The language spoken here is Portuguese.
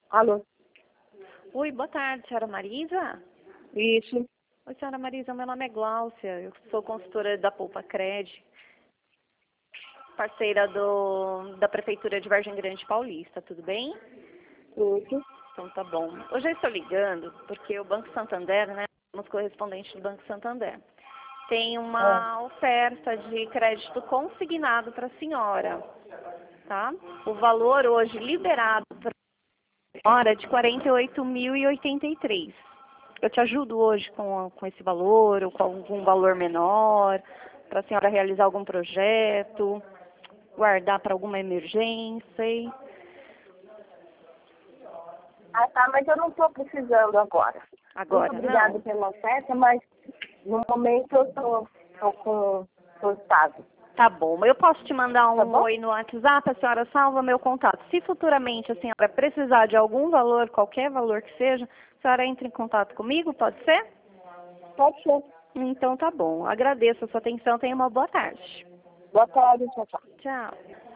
Alô? Oi, boa tarde, senhora Marisa. Isso. Oi, senhora Marisa, meu nome é Gláucia, eu sou consultora da Poupa Cred, parceira da Prefeitura de Vargem Grande Paulista, tudo bem? Isso. Então tá bom. Hoje eu estou ligando porque o Banco Santander, né, somos correspondentes do Banco Santander, tem uma oferta de crédito consignado para a senhora, tá? O valor hoje liberado para a senhora é de R$ 48.083. Eu te ajudo hoje com esse valor ou com algum valor menor, para a senhora realizar algum projeto, guardar para alguma emergência. Ah, tá, mas eu não estou precisando agora. Agora, Muito obrigada não. pela oferta, mas no momento eu estou estável. Tá bom. Eu posso te mandar Tá um bom? oi no WhatsApp, a senhora salva meu contato. Se futuramente a senhora precisar de algum valor, qualquer valor que seja, a senhora entra em contato comigo, pode ser? Pode ser. Então tá bom. Agradeço a sua atenção. Tenha uma boa tarde. Boa tarde, tchau, tchau. Tchau.